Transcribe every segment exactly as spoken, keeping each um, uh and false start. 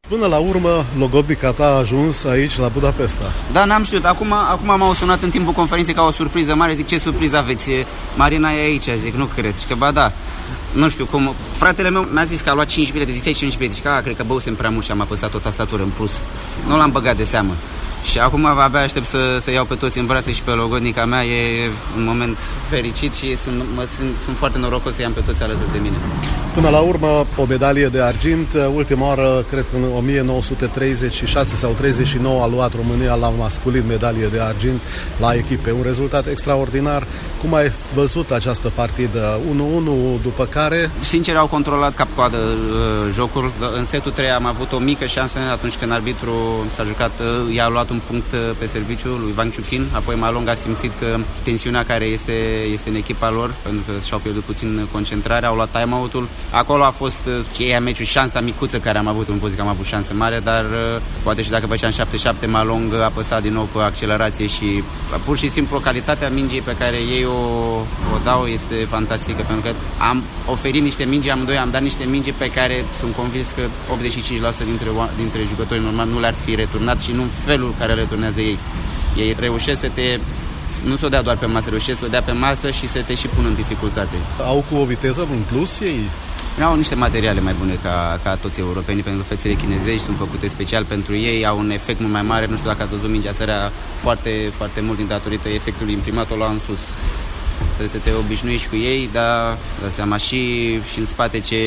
Până la urmă, logodnica ta a ajuns aici, la Budapesta. Da, n-am știut. Acum, acum m-au sunat în timpul conferinței ca o surpriză mare. Zic, ce surpriză aveți? Marina e aici. Zic, nu cred. Și că, ba da, nu știu cum. Fratele meu mi-a zis că a luat cinci bilete. Zice, cinci bilete. Și că, a, cred că băusem prea mult și am apăsat o tastatură în plus. Nu l-am băgat de seamă. Și acum abia aștept să, să iau pe toți în brațe și pe logodnica mea. E un moment fericit și sunt, mă, sunt, sunt foarte norocos să i-am pe toți alături de mine. Până la urmă, o medalie de argint. Ultima oară, cred că în o mie nouă sute treizeci și șase sau treizeci și nouă a luat România la masculin medalie de argint la echipe. Un rezultat extraordinar. Cum ai văzut această partidă? unu unu, după care... Sincer, au controlat cap-coadă uh, jocul. În setul trei am avut o mică șansă atunci când arbitru s-a jucat, uh, i-a luat un punct pe serviciu lui Wang Chuqin. Apoi Malong a simțit că tensiunea care este, este în echipa lor, pentru că și-au pierdut puțin concentrarea, au luat time-out-ul. Acolo a fost cheia meciului, șansa micuță care am avut, nu pot zic că am avut șansă mare, dar poate și dacă făceam șapte șapte, Malong a apăsat din nou pe accelerație și pur și simplu calitatea mingii pe care ei o, o dau este fantastică, pentru că am oferit niște mingi amândoi, am dat niște mingi pe care sunt convins că optzeci și cinci la sută dintre, dintre jucătorii normal nu le-ar fi returnat și nu în felul care returnează ei. Ei reușesc să te... nu ți-o dea doar pe masă, reușesc să o dea pe masă și să te și pun în dificultate. Au cu o viteză în plus ei? Au niște materiale mai bune ca, ca toți europenii, pentru că fețele chinezești sunt făcute special pentru ei, au un efect mult mai mare. Nu știu dacă ați văzut, mingea sărea foarte, foarte mult din datorită efectului imprimat, o lua în sus. Trebuie să te obișnuiești cu ei, dar da seama și, și în spate ce...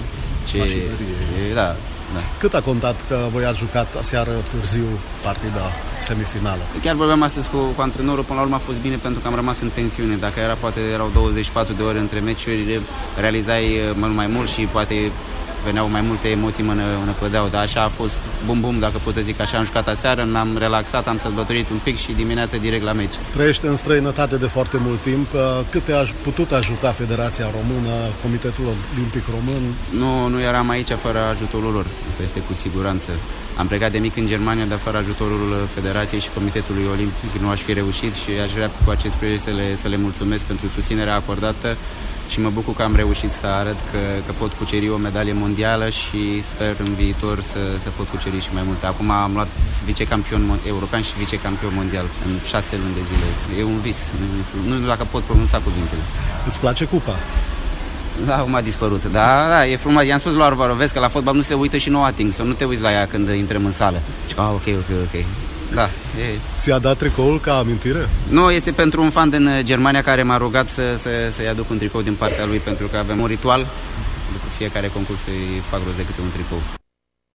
ce e, da. Da. Cât a contat că voi ați jucat aseară târziu partida semifinală? Chiar vorbeam astăzi cu, cu antrenorul, până la urmă a fost bine pentru că am rămas în tensiune. Dacă era, poate erau douăzeci și patru de ore între meciuri, realizai mult mai mult și poate veneau mai multe emoții mână, mână pădeau, dar așa a fost bum-bum, dacă pot să zic așa. Am jucat aseară, n-am relaxat, am sărbătorit un pic și dimineața direct la meci. Trăiești în străinătate de foarte mult timp. Cât te-a putut ajuta Federația Română, Comitetul Olimpic Român? Nu, nu eram aici fără ajutorul lor, asta este cu siguranță. Am plecat de mic în Germania, dar fără ajutorul Federației și Comitetului Olimpic nu aș fi reușit și aș vrea cu acest prilej să le, să le mulțumesc pentru susținerea acordată. Și mă bucur că am reușit să arăt că, că pot cuceri o medalie mondială și sper în viitor să, să pot cuceri și mai multe. Acum am luat vicecampion european și vicecampion mondial în șase luni de zile. E un vis, nu știu dacă pot pronunța cuvintele. Îți place cupa? Da, acum a dispărut. Da, da, e frumos. I-am spus la Arvaro, vezi că la fotbal nu se uită și nu o ating, să nu te uiți la ea când intrăm în sală. Și că, ah, ok, ok, ok. Da, e... Ți-a dat tricoul ca amintire? Nu, este pentru un fan din Germania care m-a rugat să, să, să-i aduc un tricou din partea lui, pentru că avem un ritual. După fiecare concurs să-i fac rost de câte un tricou.